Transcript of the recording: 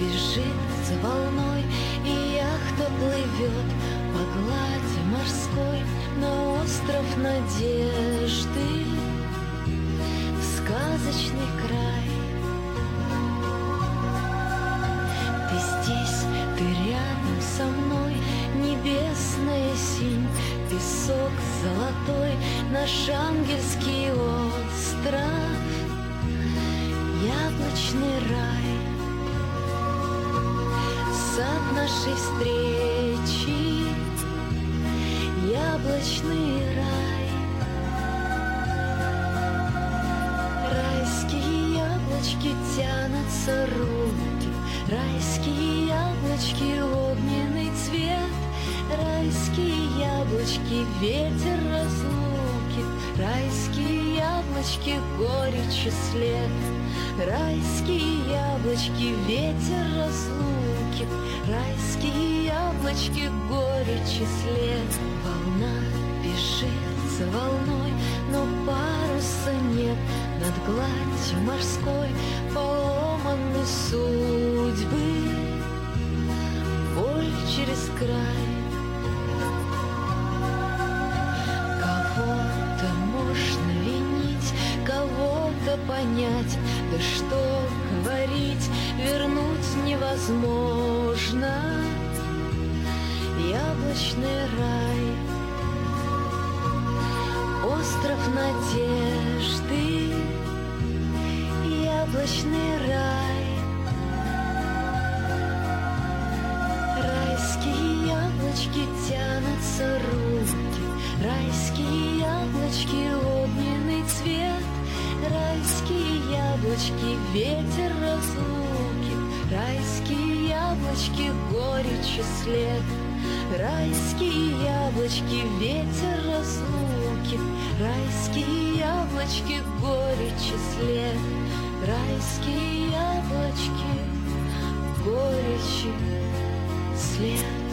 бежит за волной, и яхта плывет по глади морской на остров надежды, в сказочный край. Ты здесь, ты рядом со мной, небесная синь, песок золотой, наш ангельский остров, яблочный рай. Сад нашей встречи, яблочный рай. Райские яблочки тянутся руки, райские яблочки огненный цвет, райские яблочки ветер разлуки, райские яблочки горечи след, райские яблочки ветер разлуки, райские яблочки горечи след. Волна бежит за волной, но паруса нет, над гладью морской поломаны судьбы, боль через край. Кого-то можно винить, кого-то понять, да что говорить, вернуть невозможно яблочный рай. Остров надежды, яблочный рай. Райские яблочки тянутся руки, райские яблочки огненный цвет, райские яблочки ветер разлуки, райские яблочки горечи след, райские яблочки ветер разлуки, райские яблочки горечи след, райские яблочки горечи след.